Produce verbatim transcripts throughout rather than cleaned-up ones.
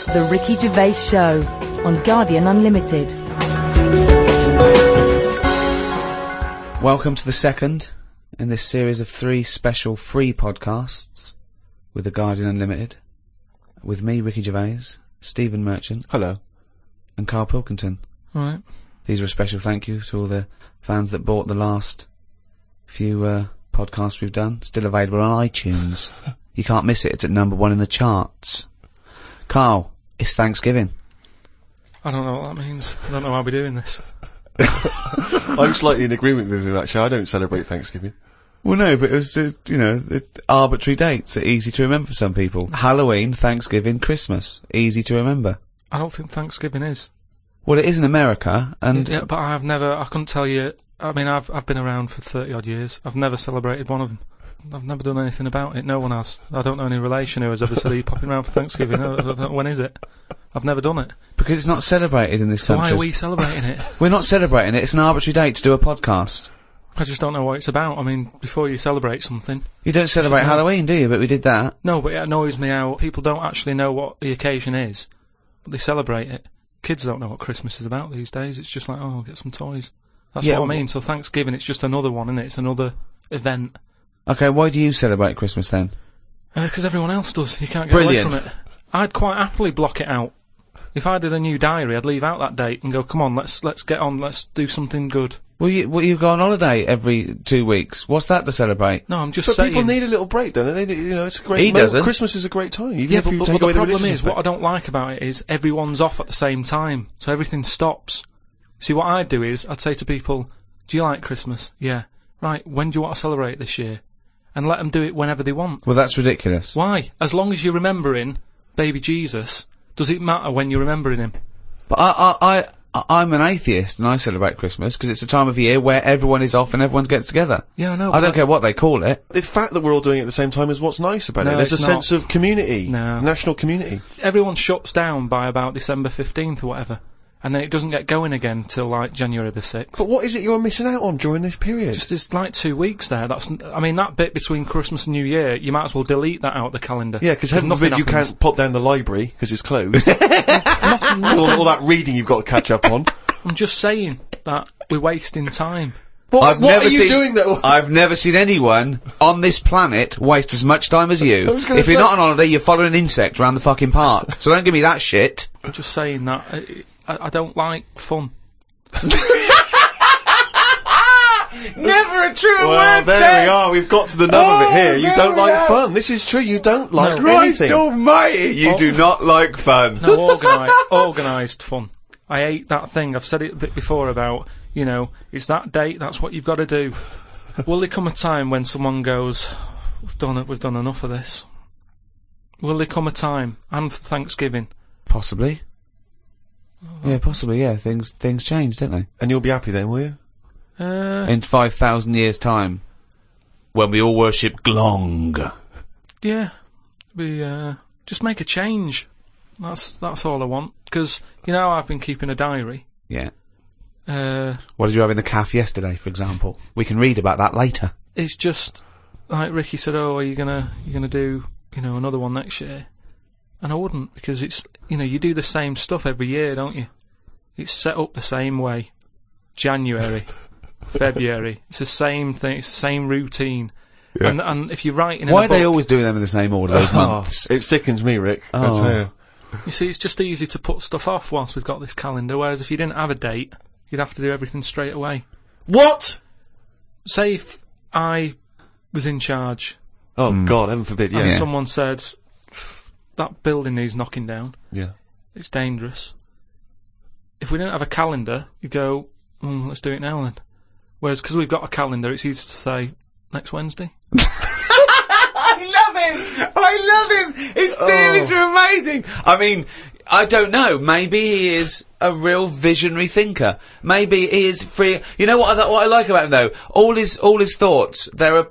The Ricky Gervais Show on Guardian Unlimited. Welcome to the second in this series of three special free podcasts with The Guardian Unlimited, with me, Ricky Gervais, Stephen Merchant. Hello. And Carl Pilkington. All right. These are a special thank you to all the fans that bought the last few uh, podcasts we've done. Still available on iTunes. You can't miss it. It's at number one in the charts. Carl, it's Thanksgiving. I don't know what that means. I don't know how we're doing this. I'm slightly in agreement with you, actually. I don't celebrate Thanksgiving. Well, no, but it was, uh, you know, it, arbitrary dates are easy to remember for some people. Halloween, Thanksgiving, Christmas. Easy to remember. I don't think Thanksgiving is. Well, it is in America, and... Yeah, but I've never, I couldn't tell you, I mean, I've I've been around for thirty odd years. I've never celebrated one of them. I've never done anything about it. No one has. I don't know any relation who has ever said, are you popping around for Thanksgiving? I don't know, when is it? I've never done it. Because it's not celebrated in this so country. So why are we celebrating it? We're not celebrating it. It's an arbitrary date to do a podcast. I just don't know what it's about. I mean, before you celebrate something... You don't celebrate Halloween, do you? But we did that. No, but it annoys me how people don't actually know what the occasion is, but they celebrate it. Kids don't know what Christmas is about these days. It's just like, oh, I'll get some toys. That's yeah, what I mean. So Thanksgiving, it's just another one, isn't it? It's another event. Okay, why do you celebrate Christmas then? Because uh, everyone else does. You can't get Brilliant. away from it. I'd quite happily block it out. If I did a new diary, I'd leave out that date and go, come on, let's let's get on, let's do something good. Well, you, well, you go on holiday every two weeks. What's that to celebrate? No, I'm just but saying... people need a little break, don't they? they you know, it's a great... He doesn't. Christmas is a great time, even yeah, if but, you but, take but away the the problem is, aspect. what I don't like about it is everyone's off at the same time, so everything stops. See, what I'd do is, I'd say to people, do you like Christmas? Yeah. Right, when do you want to celebrate this year? And let them do it whenever they want. Well, that's ridiculous. Why? As long as you're remembering baby Jesus, does it matter when you're remembering him? But I, I, I, I'm an atheist and I celebrate Christmas because it's a time of year where everyone is off and everyone gets together. Yeah, I know. I don't care what they call it. The fact that we're all doing it at the same time is what's nice about no, it. There's a not. sense of community. No. National community. Everyone shuts down by about December fifteenth or whatever. And then it doesn't get going again till like January the sixth. But what is it you're missing out on during this period? Just there's like two weeks there. That's, I mean, that bit between Christmas and New Year, you might as well delete that out of the calendar. Yeah, because heaven forbid you happens. can't pop down the library because it's closed. all, all that reading you've got to catch up on. I'm just saying that we're wasting time. What, I've what never are you seen, doing that? I've never seen anyone on this planet waste as much time as you. If say- you're not on holiday, you're following an insect around the fucking park. So don't give me that shit. I'm just saying that I, I, I don't like fun. Never a true Well, word there said. we are. We've got to the nub Oh, of it here. You there don't we like are. fun. This is true. You don't like No. Christ anything. almighty, you Oh. do not like fun. No, organised, organised fun. I hate that thing. I've said it a bit before about, you know, it's that date, that's what you've got to do. Will there come a time when someone goes, we've done it, we've done enough of this? Will there come a time, and for Thanksgiving? Possibly. Oh. Yeah, possibly, yeah. Things things change, don't they? And you'll be happy then, will you? Uh, In five thousand years' time, when we all worship Glong. yeah. We, uh, just make a change. That's, that's all I want. Because, you know, I've been keeping a diary. Yeah. Uh, What did you have in the cafe yesterday, for example? We can read about that later. it's just, like Ricky said, oh, are you gonna, you gonna do, you know, another one next year? And I wouldn't, because it's, you know, you do the same stuff every year, don't you? It's set up the same way. January, February, it's the same thing, it's the same routine. Yeah. And, and if you're writing in Why a are they book- always doing them in the same order, those months? It sickens me, Rick. I Oh. tell you. You see, it's just easy to put stuff off whilst we've got this calendar, whereas if you didn't have a date, you'd have to do everything straight away. What? Say if I was in charge, Oh, God, heaven forbid, yeah. and Yeah. someone said, that building needs knocking down, Yeah. it's dangerous. If we didn't have a calendar, you go, mm, let's do it now then. Whereas, because we've got a calendar, it's easy to say, next Wednesday. I love him! I love him! His theories are amazing! I mean, I don't know, maybe he is a real visionary thinker. Maybe he is free. You know what I, what I like about him though? All his, all his thoughts, they're about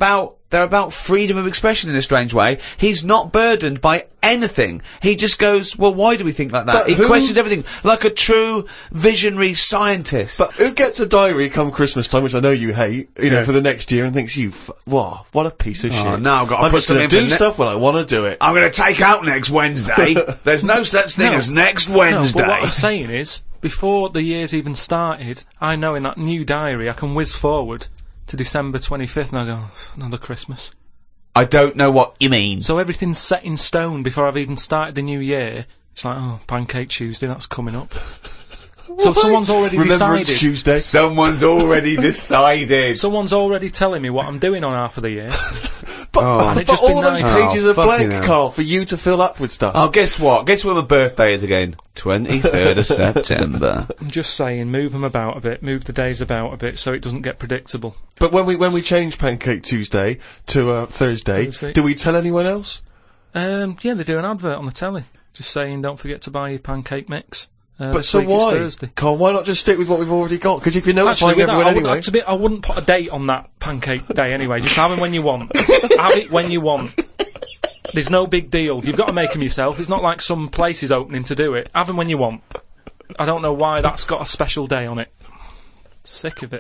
They're about freedom of expression in a strange way. He's not burdened by anything. He just goes, well, why do we think like that? But he who- questions everything like a true visionary scientist. But who gets a diary come Christmas time, which I know you hate, you know, Yeah. for the next year, and thinks, you, f- wow, what a piece of Oh, shit. now I've got to I'm put just gonna something do for ne- stuff when I want to do it. I'm going to take out next Wednesday. There's no such thing No. as next No, Wednesday. but what I'm saying is, before the year's even started, I know in that new diary I can whiz forward to December twenty-fifth and I go, "Oh, another Christmas." I don't know what you mean. So everything's set in stone before I've even started the new year. It's like, oh, Pancake Tuesday, that's coming up. So someone's already Remember it's decided. Tuesday. Someone's already decided. Someone's already telling me what I'm doing on half of the year. But, Oh. And it but just be all those nice. pages Oh, are fucking blank, hell. Carl, for you to fill up with stuff. Oh, guess what? Guess when my birthday is again? twenty-third of September. I'm just saying, move them about a bit, move the days about a bit so it doesn't get predictable. But when we when we changed Pancake Tuesday to uh, Thursday, Thursday. do we tell anyone else? Um, yeah, they do an advert on the telly, just saying don't forget to buy your pancake mix. Uh, But this so week it's why? Thursday. Carl, why not just stick with what we've already got? Because if you're Actually, notifying with that, everyone I, wouldn't- anyway... to be, I wouldn't put a date on that pancake day anyway. Just have it when you want. Have it when you want. There's no big deal. You've got to make them yourself. It's not like some place is opening to do it. Have them when you want. I don't know why that's got a special day on it. Sick of it.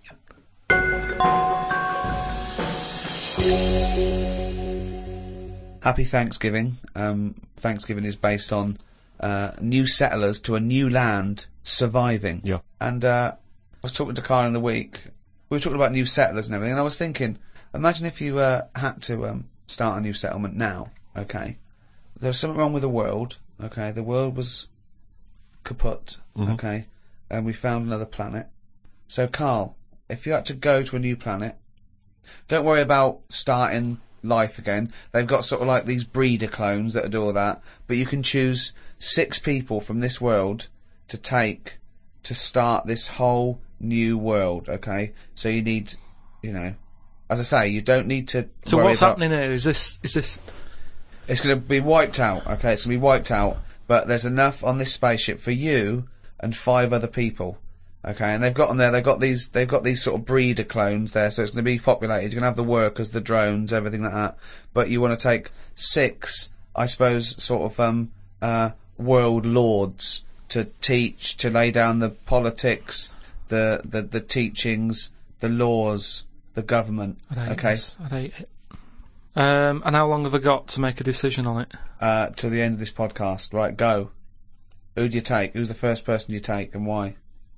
Happy Thanksgiving. Um, Thanksgiving is based on uh, new settlers to a new land surviving. Yeah. And uh, I was talking to Karen in the week. We were talking about new settlers and everything, and I was thinking, imagine if you uh, had to um, start a new settlement now, okay? There's something wrong with the world, okay? The world was kaput, okay? And we found another planet. So, Carl, if you had to go to a new planet, don't worry about starting life again. They've got sort of like these breeder clones that do all that, but you can choose six people from this world to take to start this whole new world, okay? So you need, you know, as I say, you don't need to So worry what's about... happening here? Is this is this It's going to be wiped out, okay? It's going to be wiped out, but there's enough on this spaceship for you and five other people, okay? And they've got them there. They've got these. They've got these sort of breeder clones there, so it's going to be populated. You're going to have the workers, the drones, everything like that. But you want to take six, I suppose, sort of um uh world lords to teach, to lay down the politics, the the the teachings, the laws, the government. I'd hate Okay, this. I'd hate it. Um, and how long have I got to make a decision on it? uh, to the end of this podcast. Right, go. Who do you take? Who's the first person you take, and why?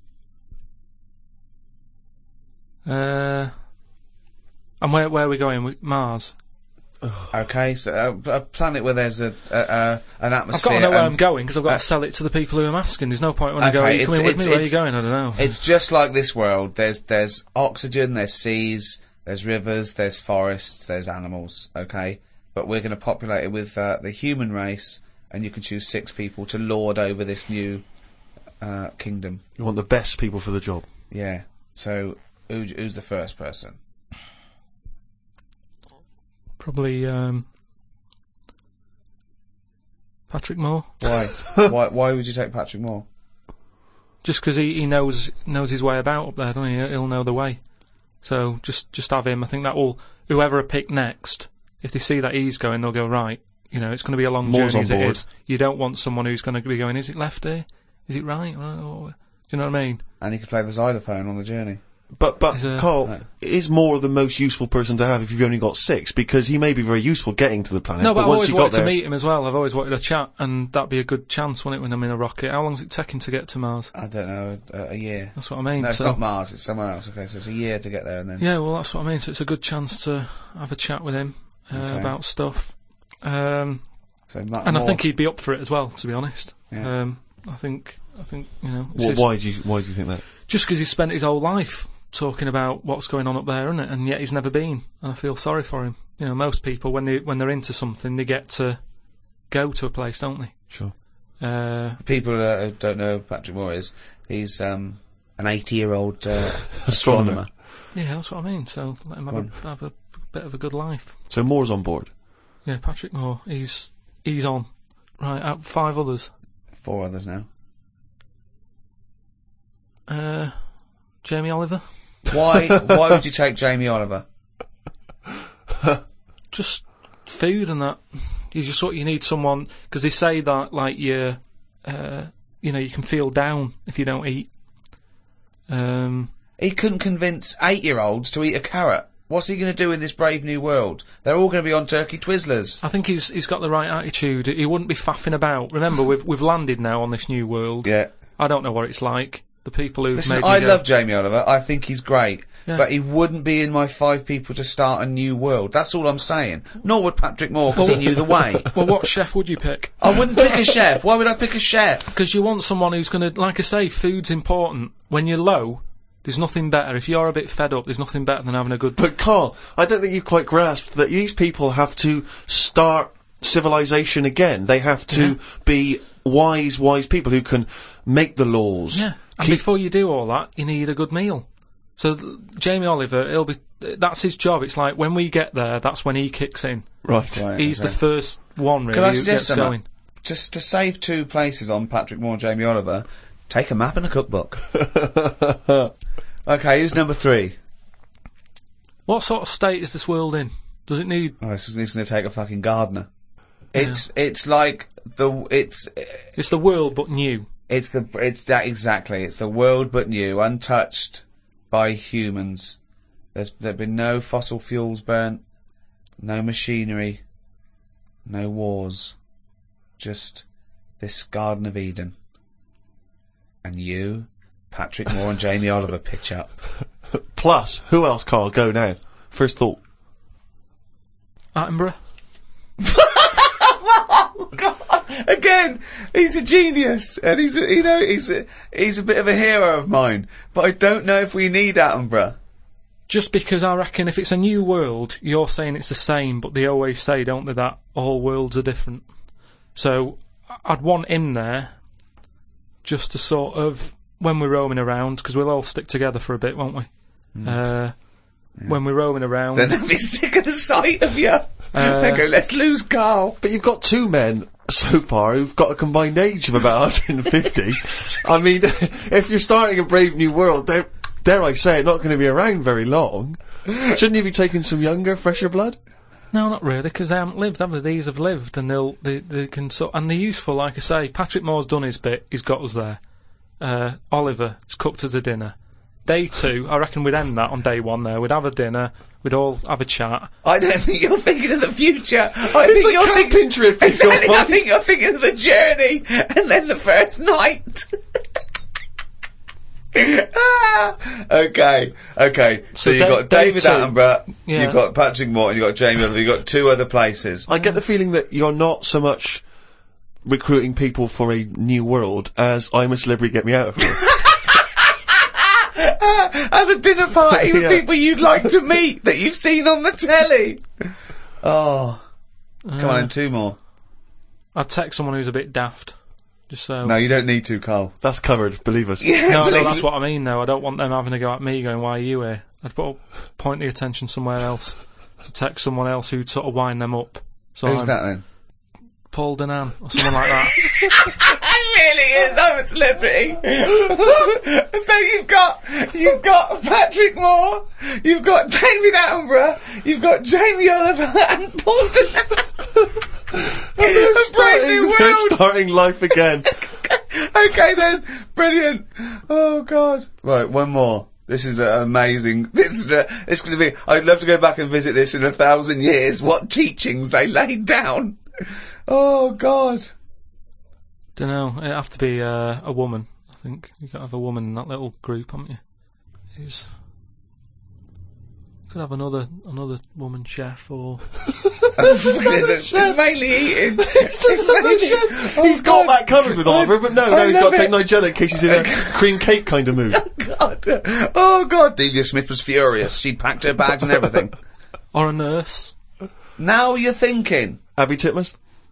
Uh, and where where are we going? We- Mars. Okay, so uh, a planet where there's a, a, a an I've atmosphere. got to know where and I'm going because I've got uh, to sell it to the people who I'm asking. There's no point when I go, Okay, are you it's- coming with it's- me? Where are you it's- going? I don't know. It's just like this world. There's there's oxygen, there's seas, there's rivers, there's forests, there's animals. Okay, but we're going to populate it with uh, the human race, and you can choose six people to lord over this new uh, kingdom. You want the best people for the job. Yeah. So who, who's the first person? Probably um, Patrick Moore. Why? why? Why would you take Patrick Moore? Just because he, he knows knows his way about up there, doesn't he? He'll know the way. So just just have him. I think that will whoever I pick next. If they see that he's going, they'll go right. You know, it's going to be a long Moore's journey on as it board. is. You don't want someone who's going to be going, is it left here? Is it right? Or- Do you know what I mean? And he could play the xylophone on the journey. But, but Is a- Carl, Right. is Moore the most useful person to have if you've only got six? Because he may be very useful getting to the planet, No, but, I've once always you got wanted there... to meet him as well. I've always wanted a chat, and that'd be a good chance, wouldn't it, when I'm in a rocket? How long's it taking to get to Mars? I don't know, a, a year. That's what I mean. No, it's so, not Mars. It's somewhere else. Okay, so it's a year to get there, and then yeah, well, that's what I mean. So it's a good chance to have a chat with him uh, Okay. about stuff. Um, so Ma- and I Moore- think he'd be up for it as well, to be honest. Yeah. Um, I think, I think, you know, it's Wh- his- why do you why do you think that? just because he spent his whole life talking about what's going on up there, isn't it? And yet he's never been, and I feel sorry for him. You know, most people when they when they're into something, they get to go to a place, don't they? Sure. Uh, people uh, who don't know who Patrick Moore is. He's um, an eighty-year-old uh, Astronomer. astronomer. yeah, that's what I mean. So let him have, Go a, have a bit of a good life. So Moore's on board. Yeah, Patrick Moore, he's he's on. Right, out of five others. Four others now. Uh, Jamie Oliver. Why? Why would you take Jamie Oliver? Just food and that. You just what you need someone, because they say that like you, uh, you know, you can feel down if you don't eat. Um, He couldn't convince eight-year-olds to eat a carrot. What's he going to do in this brave new world? They're all going to be on turkey Twizzlers. I think he's he's got the right attitude. He wouldn't be faffing about. Remember, we've we've landed now on this new world. Yeah. I don't know what it's like. The people who've Listen, made me I go, love Jamie Oliver. I think he's great. Yeah. But he wouldn't be in my five people to start a new world. That's all I'm saying. Nor would Patrick Moore, because he knew the way. Well, what chef would you pick? I wouldn't pick a chef. Why would I pick a chef? Because you want someone who's going to, like I say, food's important. When you're low, there's nothing better. If you're a bit fed up, there's nothing better than having a good... But Carl, I don't think you've quite grasped that these people have to start civilization again. They have to Yeah. be wise, wise people who can make the laws. Yeah. And Keep- before you do all that, you need a good meal. So th- Jamie Oliver, he'll be... That's his job. It's like, when we get there, that's when he kicks in. Right. Right, He's okay. the first one, really, Can I who suggest gets something? going. Just to save two places on Patrick Moore and Jamie Oliver, take a map and a cookbook. Okay, who's number three? What sort of state is this world in? Does it need... Oh, it's, it's going to take a fucking gardener. It's it's like the it's It's the world, but new. it's the it's that exactly. It's the world but new, untouched by humans. There's there've been no fossil fuels burnt, no machinery, no wars, just this Garden of Eden. And you, Patrick Moore and Jamie Oliver pitch up. Plus, who else, Carl? Go now. First thought. Attenborough. Again, he's a genius, and he's a, you know he's a, he's a bit of a hero of mine. But I don't know if we need Attenborough. Just because I reckon if it's a new world, you're saying it's the same, but they always say, don't they, that all worlds are different. So I'd want him there, just to sort of, when we're roaming around, because we'll all stick together for a bit, won't we? Mm. Uh, yeah. When we're roaming around. Then they'll be sick of the sight of you. Uh, they go, let's lose Carl. But you've got two men so far who've got a combined age of about one hundred fifty. I mean, if you're starting a brave new world, they're, dare I say it, not going to be around very long. Shouldn't you be taking some younger, fresher blood? No, not really, because they haven't lived, have they? These have lived, and they'll, they, they can sort, and they're useful, like I say. Patrick Moore's done his bit, he's got us there. Uh, Oliver has cooked us a dinner. Day two, I reckon we'd end that on day one there. We'd have a dinner, we'd all have a chat. I don't think you're thinking of the future. I It's think a you're camping thinking trip. exactly. I think you're thinking of the journey and then the first night. Ah, okay, okay. So, So you've day- got day David two. Attenborough, Yeah. you've got Patrick Moore, and you've got Jamie Oliver, you've got two other places. I get the feeling that you're not so much recruiting people for a new world as I'm a Celebrity, Get Me Out of Here. As a dinner party with Yeah. people you'd like to meet that you've seen on the telly. Oh, come on, Uh, then, two more. I'd text someone who's a bit daft. Just so. No, you don't need to, Carl. That's covered, believe us. Yeah, No, no, please. that's what I mean, though. I don't want them having a go at me going, why are you here? I'd put, point the attention somewhere else. To text someone else who'd sort of wind them up. So Who's I'm that then? Paul Denan, or someone like that. It really is. I'm a celebrity. So you've got you've got Patrick Moore, you've got David Attenborough, you've got Jamie Oliver and Paul Denan. They're A brave new starting, they're world. starting life again. Okay then, brilliant. Oh God. Right, one more. This is uh, amazing. This is uh, it's going to be. I'd love to go back and visit this in a thousand years. What teachings they laid down. Oh God. Don't know. It'd have to be uh, a woman. I think you got to have a woman in that little group, haven't you? Who's could have another another woman chef or it's, it's mainly eating. It's mainly- He's Oh, got God. that covered with Oliver, but no, I no, he's love got to it. take Nigella in case he's in a cream cake kind of mood. God. Oh God. Delia Smith was furious. She'd packed her bags and everything. or a nurse. Now you're thinking. Abby Titmus?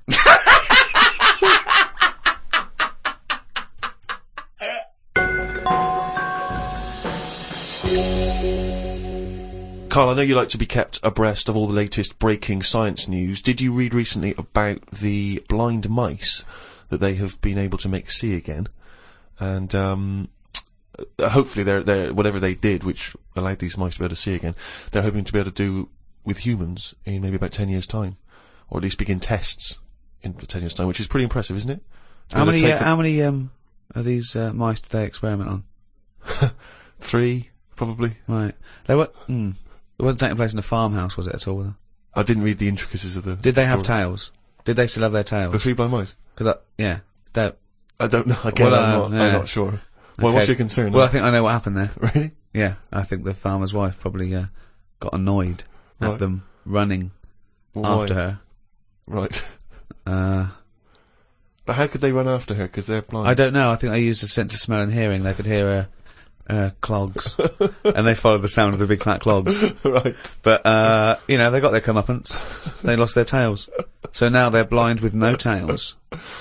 Carl, I know you like to be kept abreast of all the latest breaking science news. Did you read recently about the blind mice that they have been able to make see again? And um, uh, hopefully, they're, they're, whatever they did, which allowed these mice to be able to see again, they're hoping to be able to do with humans in maybe about ten years' time, or at least begin tests in ten years' time, which is pretty impressive, isn't it? To be How able to many, take uh, how many, um, of these, uh, mice did they experiment on? a- three, probably. Right. They were, hmm. It wasn't taking place in a farmhouse, was it, at all? I didn't read the intricacies of the. Did they have story. tails? Did they still have their tails? The three blind mice? Cause I, yeah. That, I don't know. Again, Well, I'm, uh, not, yeah. I'm not sure. Well, what's Okay. your concern? well, I think I know what happened there. really? Yeah. I think the farmer's wife probably, uh, got annoyed at Right. them running Well, after why? her. Right. Uh, But how could they run after her? Because they're blind. I don't know. I think they used a sense of smell and hearing. They could hear her, uh, clogs. And they followed the sound of the big fat clogs. right. But, uh, you know, they got their comeuppance. They lost their tails. So now they're blind with no tails.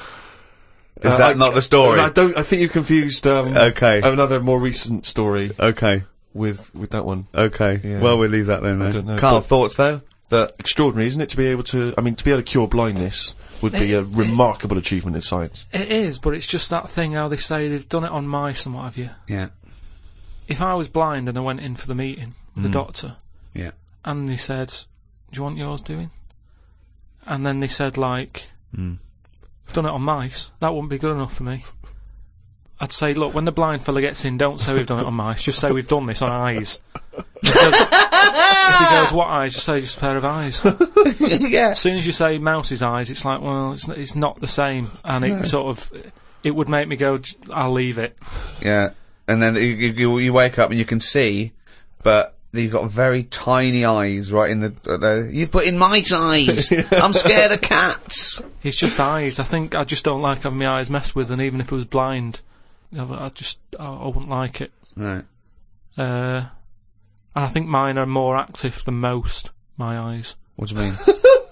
Is Uh, that I- not the story? I don't. I think you confused. Um, Okay. Another more recent story Okay. with with that one. Okay. Yeah. Well, we'll leave that then. I though. don't know, Carl, but- thoughts though? That Extraordinary, isn't it? To be able to. I mean, to be able to cure blindness would be a remarkable achievement in science. It is, but it's just that thing how they say they've done it on mice and what have you. yeah, If I was blind and I went in for the meeting with the doctor, yeah. and they said, "Do you want yours doing?" And then they said, like, Mm. "I've done it on mice." That wouldn't be good enough for me. I'd say, look, when the blind fella gets in, don't say we've done it on mice. Just say we've done this on eyes. Because if he goes, "What eyes?" Just say just a pair of eyes. yeah. As soon as you say mouse's eyes, it's like, well, it's n- it's not the same, and it sort of it would make me go, "J- I'll leave it. Yeah. And then you, you you wake up and you can see, but you've got very tiny eyes right in the. Uh, the you've put in mice eyes. I'm scared of cats. It's just eyes. I think I just don't like having my eyes messed with, and even if I was blind, I I just I, I wouldn't like it. Right. Uh, and I think mine are more active than most. My eyes. What do you mean?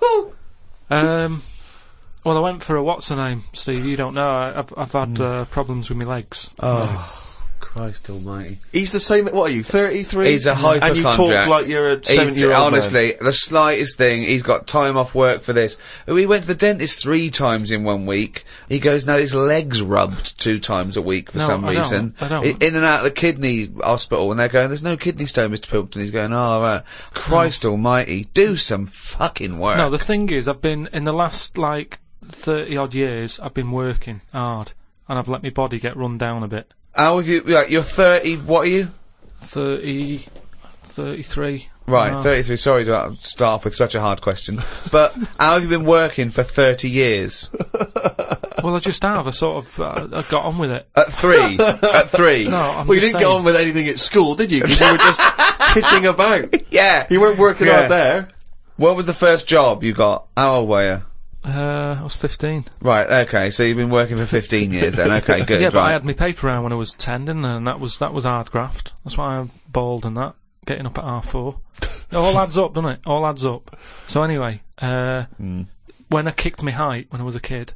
Um, well, I went for a what's her name, Steve. You don't know. I, I've I've had Hmm. uh, problems with my legs. Oh, Christ Almighty! He's the same. What are you? Thirty-three. He's a And you hypochondriac. talk like you're a He's, seventy-year-old man. honestly, the slightest thing, he's got time off work for this. We went to the dentist three times in one week. He goes, now his leg's rubbed two times a week for No, some I don't, reason. I don't. I- In and out of the kidney hospital, and they're going, there's no kidney stone, Mister Pilkington. He's going, oh, right. Christ Almighty, do some fucking work. No, the thing is, I've been in the last like thirty odd years. I've been working hard, and I've let my body get run down a bit. How have you, like, you're thirty, what are you? thirty, thirty-three. Right, Uh, thirty-three. Sorry to start off with such a hard question. But how have you been working for thirty years? Well, I just have. I sort of uh, I got on with it. At three? At three? No, I'm Well, you just didn't get saying. on with anything at school, did you? Because you were just pitching about. Yeah. You weren't working Yeah. out there. What was the first job you got? How old were you? Uh, I was fifteen. Right, okay, so you've been working for fifteen years then, okay, good, Yeah, but right. I had my paper round when I was ten, didn't I? And that was that was hard graft. That's why I'm bald and that. Getting up at half four. It all adds up, doesn't it? All adds up. So anyway, uh, Hmm. when I kicked my height when I was a kid,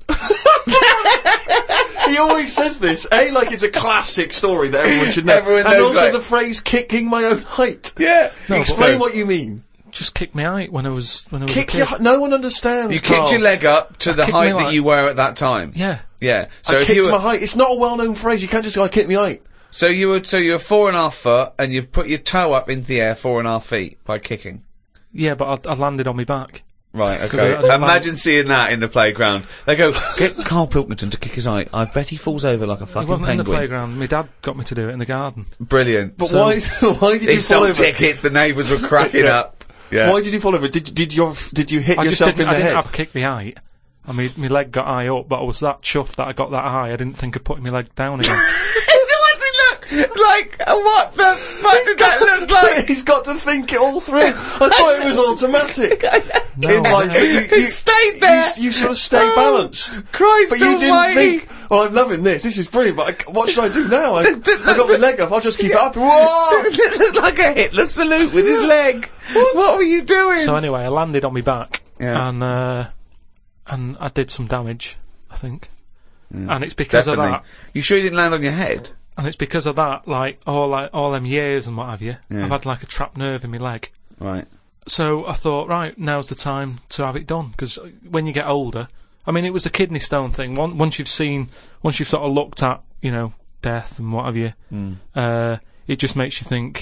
He always says this, eh? Like it's a classic story that everyone should know. Everyone and knows, also like- the phrase "kicking my own height." Yeah. No, but- Explain So- what you mean. just kicked my height when I was when I was Kick a kid. your. h- No one understands. You Carl. kicked your leg up to the kicked height my that leg- you were at that time. Yeah. Yeah. So I if kicked you were, my height. It's not a well-known phrase. You can't just go, "I kicked my height." so you were, so you're four and a half foot, and you've put your toe up into the air four and a half feet by kicking. Yeah, but I, I landed on my back. Right, I- okay. I didn't Imagine like- seeing that in the playground. They go, get Carl Pilkington to kick his height. I bet he falls over like a It fucking wasn't in the penguin. playground. My dad got me to do it in the garden. Brilliant. But So- why? Why did He you fall sold over? tickets, the neighbours were cracking Yeah. up. Yeah. Why did you fall over? Did did your did you hit I just yourself didn't, in I the didn't head? have a kick the height. I mean, my leg got high up, but I was that chuffed that I got that high. I didn't think of putting my leg down again. What's it look like? Uh, What the fuck did that look like? He's got to think it all through. I thought it was automatic. No, In life, but you, It you, stayed there. You, you sort of stay Oh, balanced. Christ But you didn't almighty. think, well, I'm loving this. This is brilliant. But I, what should I do now? I, I got my leg up. I'll just keep it up. Whoa! It looked like a Hitler salute with his leg. What, were you doing? So anyway, I landed on my back, Yeah. and uh, and I did some damage, I think. And it's because Definitely. of that. You sure you didn't land on your head? And it's because of that, like all like all them years and what have you. Yeah. I've had like a trapped nerve in my leg. Right. So I thought, right, now's the time to have it done, because when you get older, I mean, it was the kidney stone thing. Once, once you've seen, once you've sort of looked at, you know, death and what have you, Mm. uh, it just makes you think,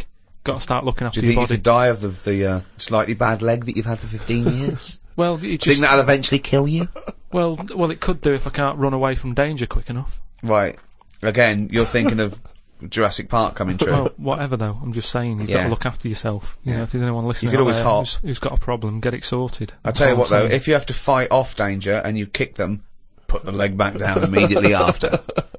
got to start looking after Do you your think you body. could die of the, the uh, slightly bad leg that you've had for fifteen years? Well, you Do you just, think that'll eventually kill you? well, well, it could do if I can't run away from danger quick enough. Right. Again, you're thinking of Jurassic Park coming true. Well, whatever though. I'm just saying you've got Yeah. to look after yourself. You Yeah. know, if there's anyone listening, could out always there hop. who's, who's got a problem, get it sorted. I'll That's tell you all what I'm though, saying. if you have to fight off danger and you kick them, put the leg back down immediately after.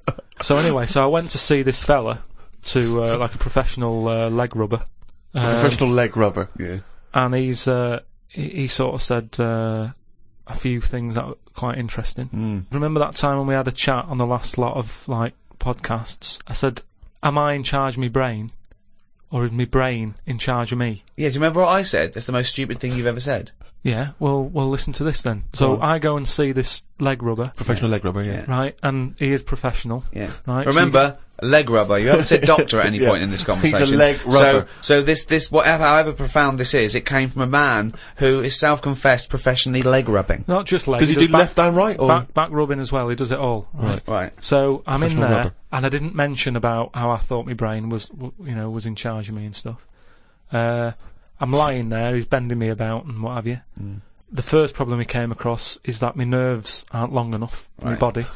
So anyway, so I went to see this fella to uh, like a professional uh, leg rubber. Um, Professional leg rubber. Yeah. and he's uh, he, he sort of said uh, a few things that were quite interesting. Mm. Remember that time when we had a chat on the last lot of like podcasts? I said, "Am I in charge of my brain, or is my brain in charge of me?" Yeah, do you remember what I said? That's the most stupid thing you've ever said. Yeah. Well, well, listen to this then. So on. I go and see this leg rubber, Professional leg rubber, yeah. right? And he is professional, Yeah. right? So you Remember, a leg rubber. You haven't said doctor at any Yeah. point in this He's a conversation. leg rubber. So, so this, this, whatever, however profound this is, it came from a man who is self-confessed professionally leg rubbing. not just leg. Does he do back, left and right? Or? back, back rubbing as well. He does it all. Right. Right. So I'm in Professional there, rubber. and I didn't mention about how I thought my brain was, w- you know, was in charge of me and stuff. Uh, I'm lying there. He's bending me about and what have you. Mm. The first problem he came across is that my nerves aren't long enough for my Right. body.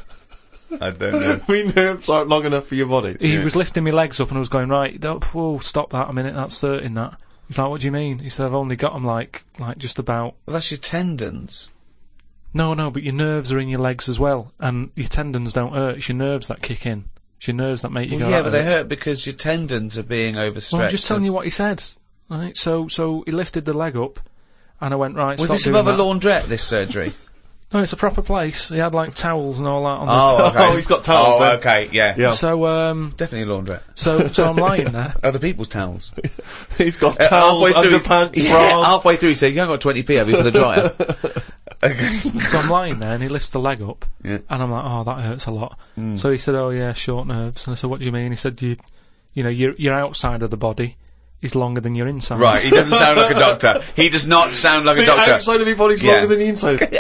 I don't know. Me nerves aren't long enough for your body. He Yeah. was lifting my legs up, and I was going, right, don't, whoa, stop that a minute. That's hurting. That. He's like, what do you mean? He said, I've only got them like, like just about. Well, that's your tendons. No, no, but your nerves are in your legs as well, and your tendons don't hurt. It's your nerves that kick in. It's your nerves that make you Well, go. yeah, "That but they hurts." hurt because your tendons are being overstretched. Well, I'm just telling you what he said. Right, so so he lifted the leg up, and I went, right. Was stop this doing above a that. laundrette, this surgery? No, it's a proper place. He had like towels and all that on the. Oh, okay. Oh, he's got towels Oh, there. okay, yeah. Yeah. So um, Definitely a laundrette. so so I'm lying there. Other people's towels. He's got Uh, towels, halfway through, he's- underpants, yeah, bras. halfway through he said, you haven't got twenty p have you for the dryer? Okay. So I'm lying there, and he lifts the leg up, Yeah. and I'm like, oh, that hurts a lot. Mm. So he said, oh yeah, short nerves. And I said, what do you mean? He said, you, you know, your your outside of the body is longer than your inside. Right, he doesn't sound like a doctor. He does not sound like a The doctor. outside of your body's Yeah. longer than the inside.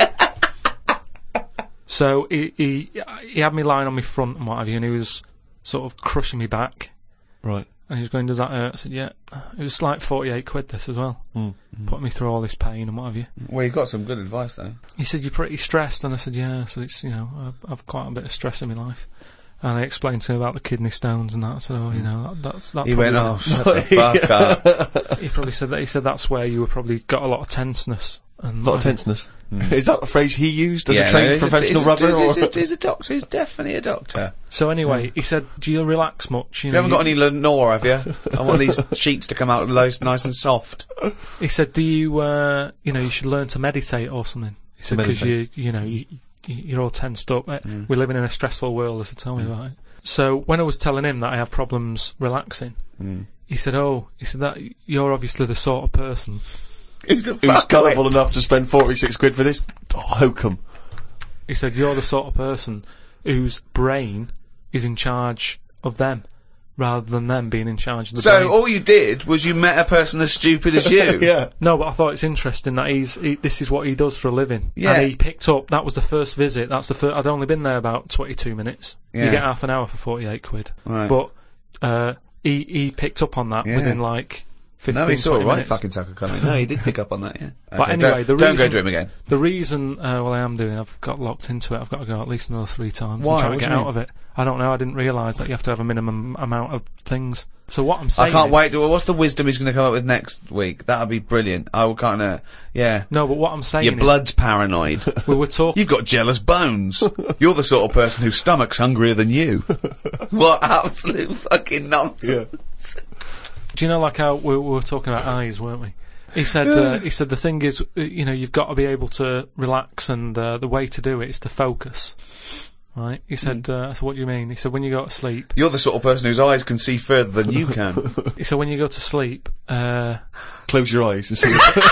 So he, he he had me lying on my front and what have you, and he was sort of crushing me back. Right. And he was going, does that hurt? I said, yeah. It was like forty-eight quid this as well. Mm. Put me through all this pain and what have you. Well, you got some good advice though. He said, you're pretty stressed. And I said, yeah. So it's, you know, I've, I've quite a bit of stress in my life. And I explained to him about the kidney stones and that. I said, oh, you know, that, that's... That He probably went, oh, shut the fuck up. He probably said that. He said that's where you were probably got a lot of tenseness. And A lot of tenseness. Is that the phrase he used as a Yeah, trained no, he's professional he's rubber? He's, or? he's, he's a doctor. He's definitely a doctor. So anyway, he said, do you relax much? You, You know, haven't got any Lenore, have you? I want these sheets to come out nice, nice and soft. He said, do you, uh, you know, you should learn to meditate or something. He said, because you, Meditate. you know, you, you- you're all tensed up. Uh, We're living in a stressful world, as they tell me about it. So when I was telling him that I have problems relaxing, Mm. he said, oh, he said that you're obviously the sort of person. Who's a Who's fuckwit? gullible enough to spend forty-six quid for this? Oh, hokum. He said, you're the sort of person whose brain is in charge of them, rather than them being in charge of the So brain. all you did was you met a person as stupid as you. Yeah. No, but I thought it's interesting that he's he, this is what he does for a living. Yeah. And he picked up. That was the first visit. That's the first. I'd only been there about twenty-two minutes. Yeah. You get half an hour for forty-eight quid. Right. But uh, he he picked up on that Yeah. within like fifteen, No, he saw twenty a right minutes. fucking sucker coming. No, he did pick up on that, yeah. But Okay, anyway, don't, the don't reason- go to him again. The reason, uh, well, I am doing. I've got locked into it. I've got to go at least another three times. Why? I'm trying What to do get you out mean? of it. I don't know. I didn't realise that you have to have a minimum amount of things. So what I'm saying I can't is, wait to, what's the wisdom he's going to come up with next week? That'll be brilliant. I will kind of, yeah. No, but what I'm saying Your is, blood's paranoid. we were talking. You've got jealous bones. You're the sort of person whose stomach's hungrier than you. What absolute fucking nonsense. Yeah. Do you know, like how we, we were talking about eyes, weren't we? He said, uh, he said the thing is, uh, you know, you've got to be able to relax, and uh, the way to do it is to focus. Right? He said, uh, I said, what do you mean? He said, when you go to sleep. You're the sort of person whose eyes can see further than you can. He said, when you go to sleep, uh, Close your eyes and see.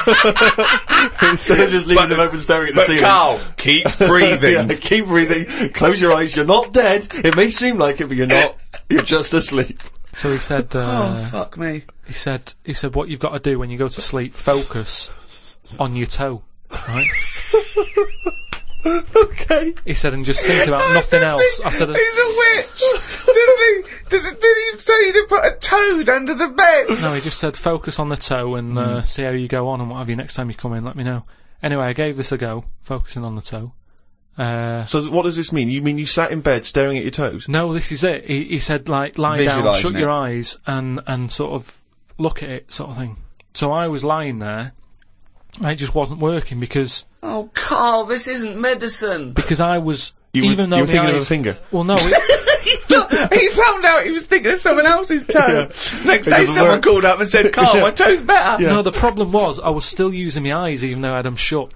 Instead of just leaving But- them open staring at the But ceiling. Carl, keep breathing. Yeah, keep breathing. Close your eyes. You're not dead. It may seem like it, but you're not. You're just asleep. so he said, Oh, uh, fuck me. he said, he said, what you've got to do when you go to sleep, focus on your toe. Right? Okay. He said, and just think about nothing else. I said, He's a witch. The thing- Did, did he tell you to put a toad under the bed? No, he just said focus on the toe and uh, see how you go on and what have you. Next time you come in, let me know. Anyway, I gave this a go, focusing on the toe. Uh, So what does this mean? You mean you sat in bed staring at your toes? no, this is it. He, he said, like, lie down, Visualising shut it. your eyes, and, and sort of look at it, sort of thing. So I was lying there, and it just wasn't working because Oh, Carl, this isn't medicine. because I was You were, even though you were the thinking of a eyes, finger. Well, no, it, he, thought, he found out he was thinking of someone else's toe. Next It day, doesn't someone work. called up and said, Carl, my toe's better. Yeah. no. The problem was I was still using my eyes even though I had them shut.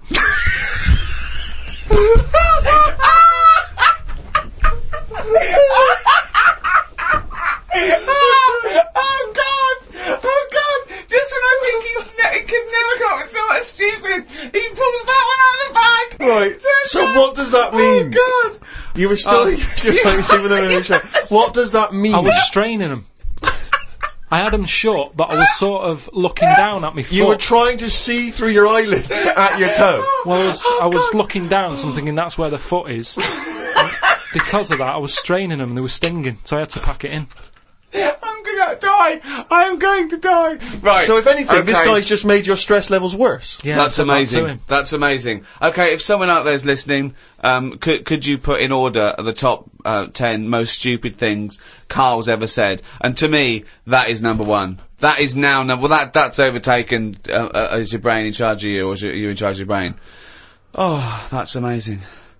Oh God! Oh God! Just when I think he's ne- he could never come up with something stupid, he pulls that one out of the bag. Right. Turns So out- what does that mean? Oh God! You were still Oh. using your face even though you were shut. What does that mean? I was straining them. I had them shut, but I was sort of looking down at me foot. You were trying to see through your eyelids at your toe. Well, I was, I was looking down, so I'm thinking that's where the foot is. Because of that, I was straining them and they were stinging, so I had to pack it in. I'm gonna die! I am going to die! Right. So if anything, this okay. guy's just made your stress levels worse. Yeah, That's I said that to amazing. him. That's amazing. Okay, if someone out there's listening, um, could could you put in order the top uh, ten most stupid things Carl's ever said? And to me, that is number one. That is now number. Well, that that's overtaken. Uh, uh, is your brain in charge of you, or is you in charge of your brain? Oh, that's amazing.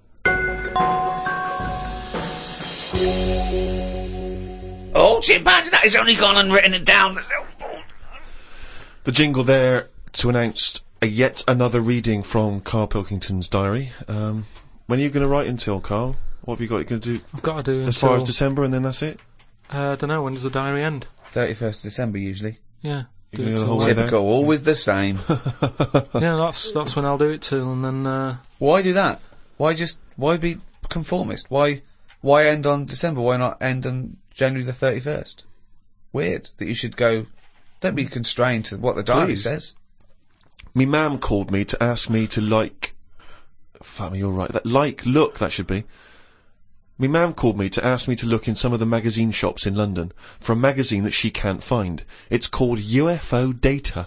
Oh, chimpanzee, that has only gone and written it down. The jingle there to announce a yet another reading from Carl Pilkington's diary. Um, when are you going to write until, Carl? What have you got? You're going to do I've got to do as far as until- December and then that's it? Uh, I don't know, when does the diary end? thirty-first of December, usually. Yeah. Do gonna it go the till whole way then. there? Typical, always the same. Yeah, that's that's when I'll do it till, and then uh, Why do that? Why just, why be conformist? Why, why end on December? Why not end on January the thirty-first? Weird that you should go, don't be constrained to what the diary Please. says. Me mam called me to ask me to like... Fuck me, you're right. That like, look, that should be. Me mam called me to ask me to look in some of the magazine shops in London for a magazine that she can't find. It's called U F O Data.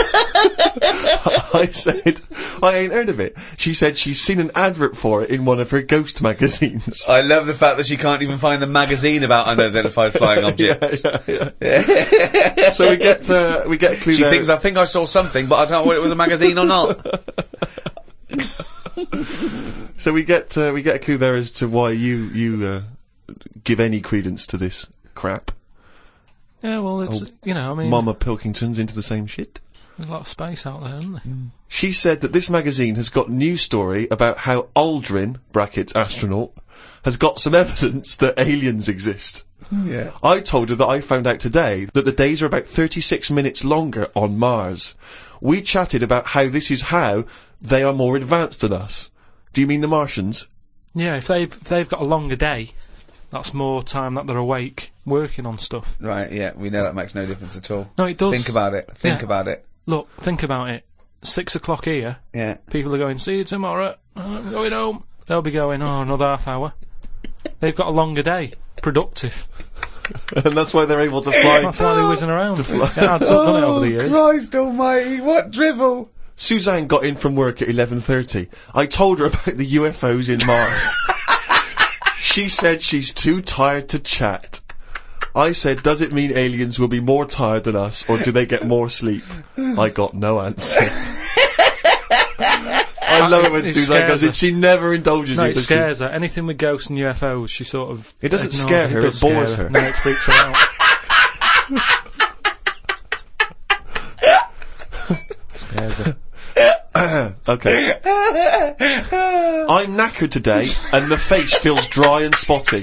I said, I ain't heard of it. She said she's seen an advert for it in one of her ghost magazines. I love the fact that she can't even find the magazine about unidentified flying objects. Yeah, yeah. So we get, uh, we get a clue She there. thinks, I think I saw something, but I don't know whether it was a magazine or not. So we get uh, we get a clue there as to why you you uh, give any credence to this crap. yeah, well, it's Oh, you know, I mean, Mama Pilkington's into the same shit. there's a lot of space out there, isn't there? She said that this magazine has got news story about how Aldrin (brackets astronaut) has got some evidence that aliens exist. Yeah. I told her that I found out today that the days are about thirty-six minutes longer on Mars. We chatted about how this is how they are more advanced than us. Do you mean the Martians? Yeah, if they've if they've got a longer day, that's more time that they're awake working on stuff. Right, yeah, we know that makes no difference at all. No, it does. Think about it. Think Yeah. about it. Look, think about it. Six o'clock here. Yeah. People are going, see you tomorrow. I'm going home. They'll be going, oh, another half hour. They've got a longer day. Productive. And that's why they're able to fly. That's why they're whizzing around. It adds up, doesn't it, over the years? Christ almighty, what drivel! Suzanne got in from work at eleven thirty. I told her about the U F Os in Mars. She said she's too tired to chat. I said, does it mean aliens will be more tired than us, or do they get more sleep? I got no answer. I love it when It Suzanne scares goes in. her. She never indulges No, you. it does she? scares her. Anything with ghosts and U F Os, she sort of... It doesn't ignores scare her, does it bores scare her. No, it freaks her out. Scares her. Okay. I'm knackered today, and the face feels dry and spotty.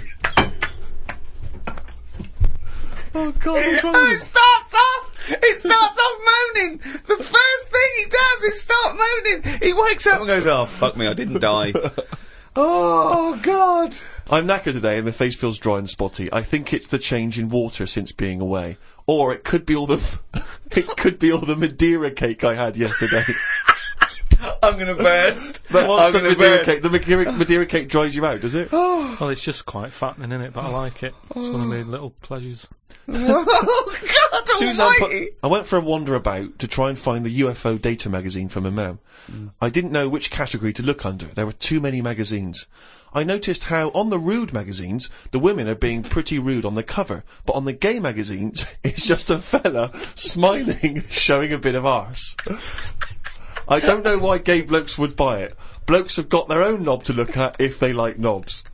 Oh God, what's wrong Oh, with it you? starts off! It starts off moaning! The first thing he does is start moaning! He wakes up and goes, oh, fuck me, I didn't die. Oh, God! I'm knackered today and my face feels dry and spotty. I think it's the change in water since being away. Or it could be all the, it could be all the Madeira cake I had yesterday. I'm gonna burst. But I'm what's the gonna Madeira burst. cake? The Madeira, Madeira cake dries you out, does it? Well, it's just quite fattening, isn't it? But I like it. It's one of my little pleasures. Oh, God Suzanne put, almighty. I went for a wander about to try and find the U F O data magazine for my mum. Mm. I didn't know which category to look under. There were too many magazines. I noticed how on the rude magazines, the women are being pretty rude on the cover, but on the gay magazines, it's just a fella smiling, showing a bit of arse. I don't know why gay blokes would buy it. Blokes have got their own knob to look at if they like knobs.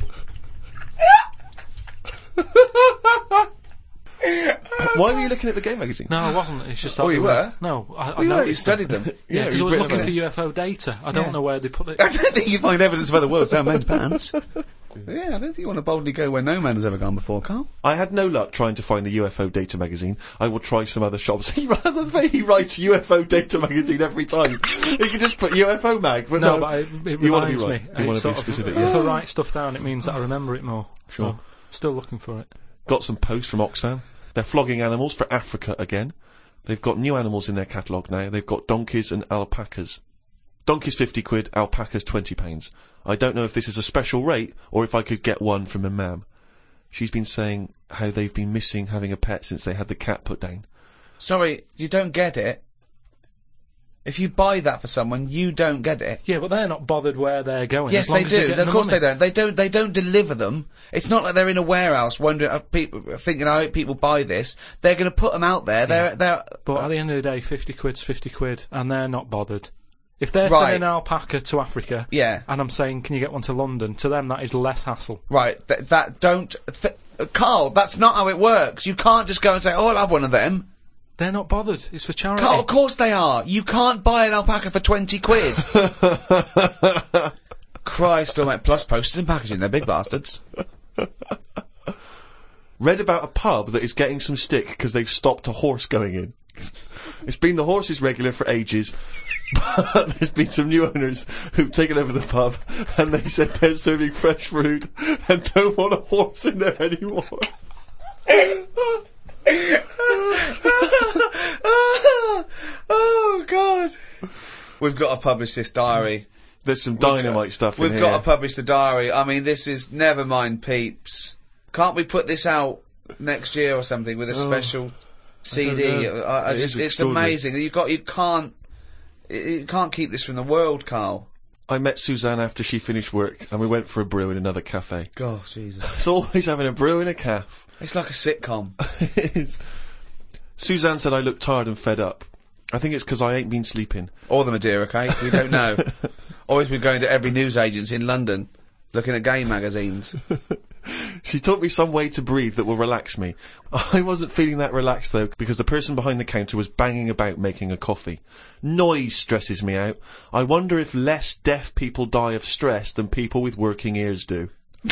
Why were you looking at the gay magazine? No, I wasn't. It's just that Oh, they you were? No, I, I Oh, you were? You noticed studied them. them? Yeah, because you've I was written looking about for it. U F O data. I don't Yeah. know where they put it. I don't think you find evidence where the world's down men's pants. Yeah, I don't think you want to boldly go where no man has ever gone before, Carl. I had no luck trying to find the U F O data magazine. I will try some other shops. He, he writes U F O data magazine every time. He can just put U F O mag, but No, no. but it, it You wanna be reminds right. me. You wanna It's be sort of- specific, If yeah. I write stuff down, it means that I remember it more. Sure. So, still looking for it. Got some posts from Oxfam. They're flogging animals for Africa again. They've got new animals in their catalogue now. They've got donkeys and alpacas. Donkeys fifty quid, alpacas twenty pounds. I don't know if this is a special rate or if I could get one from a mam. She's been saying how they've been missing having a pet since they had the cat put down. Sorry, you don't get it. If you buy that for someone, you don't get it. Yeah, but they're not bothered where they're going. Yes, as long they as they're do. getting Of the course money. they don't. They don't. They don't deliver them. It's not like they're in a warehouse wondering, uh, people thinking, "I hope people buy this." They're going to put them out there. They're. They're. But at the end of the day, fifty quid's fifty quid, and they're not bothered. If they're Right. sending an alpaca to Africa, Yeah. and I'm saying, can you get one to London? To them, that is less hassle. Right. Th- that don't. Th- uh, Carl, that's not how it works. You can't just go and say, "Oh, I'll have one of them." They're not bothered. It's for charity. Carl, of course they are. You can't buy an alpaca for twenty quid. Christ almighty. Plus postage and packaging. They're big bastards. Read about a pub that is getting some stick because they've stopped a horse going in. It's been the horse's regular for ages, but there's been some new owners who've taken over the pub and they said they're serving fresh food and don't want a horse in there anymore. Oh, God. We've got to publish this diary. There's some dynamite stuff in We've here. got to publish the diary. I mean, this is never mind, peeps. Can't we put this out next year or something with a special C D? know. I, I It just, is it's extraordinary. amazing. You got, you can't, you can't keep this from the world, Carl. I met Suzanne after she finished work and we went for a brew in another cafe. God, Jesus. It's always having a brew in a cafe. It's like a sitcom. It is. Suzanne said I look tired and fed up. I think it's because I ain't been sleeping. Or the Madeira cake, we don't know. Always been going to every news agency in London, looking at gay magazines. She taught me some way to breathe that will relax me. I wasn't feeling that relaxed though, because the person behind the counter was banging about making a coffee. Noise stresses me out. I wonder if less deaf people die of stress than people with working ears do.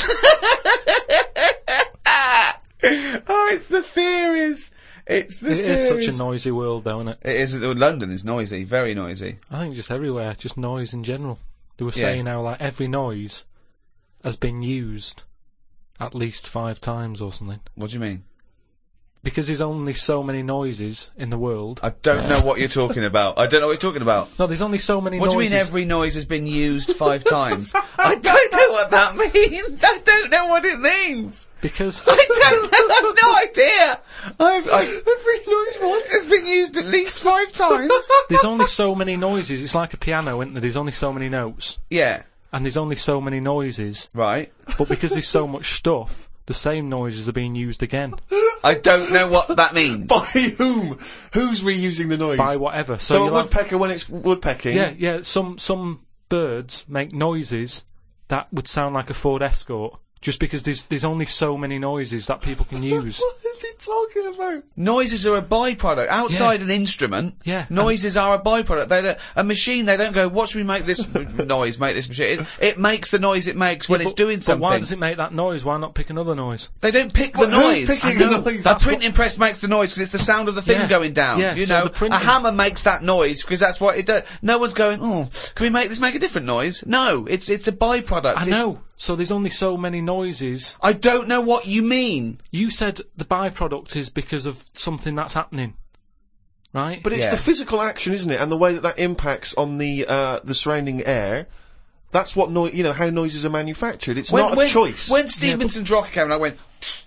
Oh, it's the theories. It's the It is theories. such a noisy world, though, isn't it? It is. London is noisy, very noisy. I think just everywhere, just noise in general. They were Yeah. saying how, like, every noise has been used at least five times or something. What do you mean? Because there's only so many noises in the world. I don't know what you're talking about. I don't know what you're talking about. No, there's only so many What do noises. you mean every noise has been used five times? I don't know what that means. I don't know what it means. Because I don't know. I have no idea. I've, I, every noise once has been used at least five times. there's only so many noises. It's like a piano, isn't there? There's only so many notes. Yeah. And there's only so many noises. Right. But because there's so much stuff, the same noises are being used again. I don't know what that means. By whom? Who's reusing the noise? By whatever. So, So a you'll have- woodpecker when it's woodpecking? Yeah, yeah. Some some birds make noises that would sound like a Ford Escort, just because there's there's only so many noises that people can use. What is he talking about? Noises are a byproduct. Outside Yeah. an instrument, Yeah, noises are a byproduct. They don't, a machine, they don't go, watch me make this noise, make this machine. It, it makes the noise it makes when Yeah, it's but- doing but something. why does it make that noise? Why not pick another noise? They don't pick But the who's noise. picking I know. the noise? A That's printing press makes the noise because it's the sound of the thing Yeah. going down. Yeah, you so know, the printing- a hammer makes that noise because that's what it does. No one's going, oh, can we make this make a different noise? No, it's it's a byproduct. I It's- know. So there's only so many noises. I don't know what you mean. You said the byproduct is because of something that's happening. right? But it's Yeah. the physical action, isn't it? And the way that that impacts on the, uh, the surrounding air. That's what noi- you know, how noises are manufactured. It's not a when, choice. When Stevenson's Rocket came, and I went.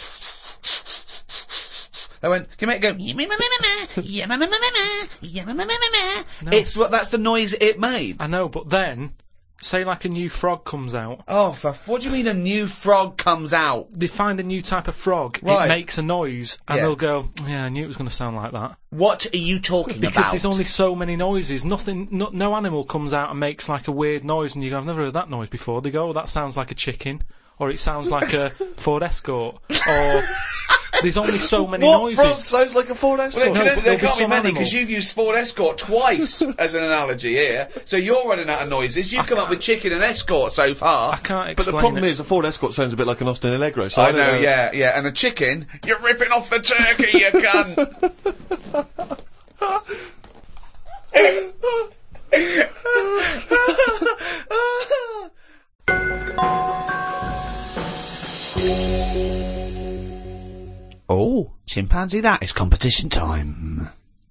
I went. Can you make it go? It's what. That's the noise it made. I know, but then, say like a new frog comes out, Oh, for f- what do you mean a new frog comes out? they find a new type of frog, Right. it makes a noise, and Yeah. they'll go, yeah, I knew it was going to sound like that. What are you talking Because about? there's only so many noises. Nothing, no, no animal comes out and makes like a weird noise, and you go, I've never heard that noise before. They go, oh, that sounds like a chicken, or it sounds like a Ford Escort, or there's only so many what noises. frog sounds like a Ford Escort? Well, No, there, but there there'll be can't be some many animal. because you've used Ford Escort twice as an analogy here. So you're running out of noises. You've come up with chicken and Escort so far. I can't But explain the problem it. is, a Ford Escort sounds a bit like an Austin Allegro. So I, I don't know, yeah, yeah. And a chicken, you're ripping off the turkey, you cunt. Oh, chimpanzee, that is competition time.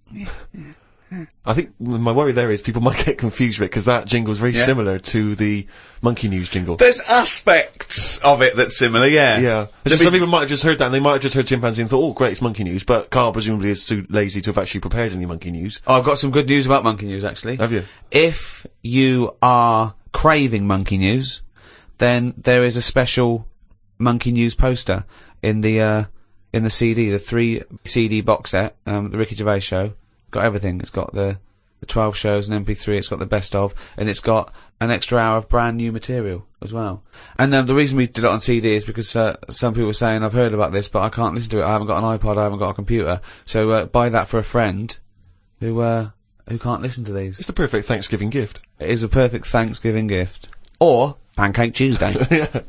I think my worry there is people might get confused with it because that jingle is very Yeah. similar to the Monkey News jingle. There's aspects of it that's similar, yeah. Yeah. It's just some people might have just heard that and they might have just heard chimpanzee and thought, oh great, it's Monkey News, but Carl presumably is too lazy to have actually prepared any Monkey News. Oh, I've got some good news about Monkey News, actually. Have you? If you are craving Monkey News, then there is a special Monkey News poster in the, uh, in the C D, the three C D box set, um, the Ricky Gervais show. Got everything. It's got the, the twelve shows and M P three, it's got the best of, and it's got an extra hour of brand new material as well. And um, the reason we did it on C D is because uh, some people were saying, I've heard about this, but I can't listen to it, I haven't got an iPod, I haven't got a computer. So uh, buy that for a friend who uh, who can't listen to these. It's the perfect Thanksgiving gift. It is a perfect Thanksgiving gift. Or Pancake Tuesday. Yeah.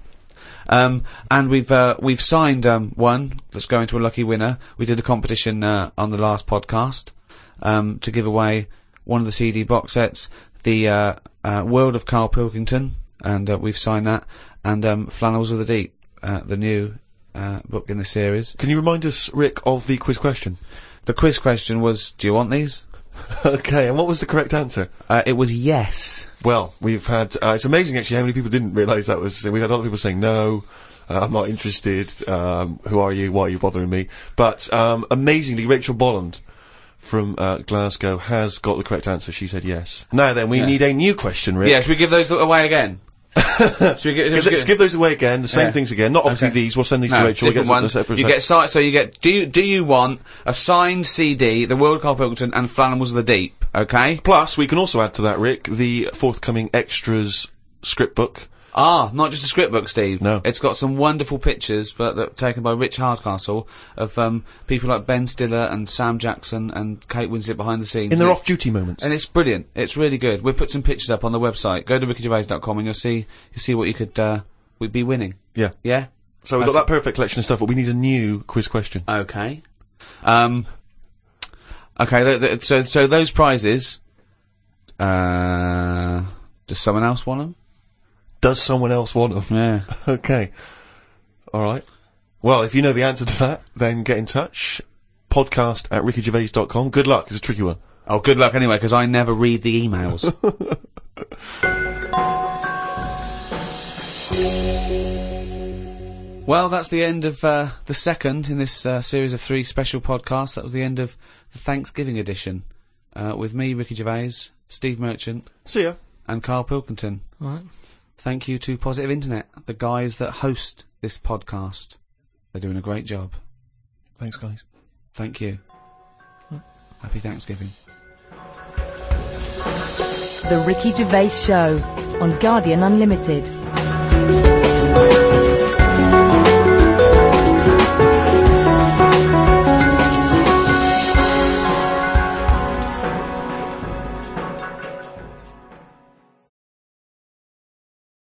Um, and we've, uh, we've signed, um, one that's going to a lucky winner. We did a competition, uh, on the last podcast, um, to give away one of the C D box sets, the, uh, uh, World of Carl Pilkington, and, uh, we've signed that, and, um, Flannels of the Deep, uh, the new, uh, book in the series. Can you remind us, Rick, of the quiz question? The quiz question was, do you want these? Okay, and what was the correct answer? Uh, it was yes. Well, we've had, uh, it's amazing actually how many people didn't realise that was, we had a lot of people saying no, uh, I'm not interested, um, who are you, why are you bothering me? But, um, amazingly, Rachel Bolland from, uh, Glasgow has got the correct answer, she said yes. Now then, we Yeah. need a new question, Rick. Yeah, should we give those away again? Should we get, Give- Let's give those away again, the same Yeah. things again, not obviously Okay. these, we'll send these No, to Rachel, we'll different get ones. a separate You get si- so you get. Do you do you want a signed C D, The World of Carl Pilkington and Flannels of the Deep? Okay. Plus, we can also add to that, Rick, the forthcoming extras script book. Ah, not just a script book, Steve. No. It's got some wonderful pictures, but that taken by Rich Hardcastle of um people like Ben Stiller and Sam Jackson and Kate Winslet behind the scenes. In their And it's- off-duty moments. And it's brilliant. It's really good. We'll put some pictures up on the website. Go to ricky gervais dot com and you'll see you'll see what you could uh would be winning. Yeah. Yeah. So we've got that perfect collection of stuff, but we need a new quiz question. Okay. Um. Okay. Th- th- so so those prizes. Uh. Does someone else want them? Does someone else want them? Yeah. Okay. Alright. Well, if you know the answer to that, then get in touch. Podcast at ricky gervais dot com. Good luck, it's a tricky one. Oh, good luck anyway, because I never read the emails. Well, that's the end of uh, the second in this uh, series of three special podcasts. That was the end of the Thanksgiving edition. Uh, with me, Ricky Gervais, Steve Merchant, See ya. and Carl Pilkington. Right. Thank you to Positive Internet, the guys that host this podcast. They're doing a great job. Thanks, guys. Thank you. Happy Thanksgiving. The Ricky Gervais Show on Guardian Unlimited.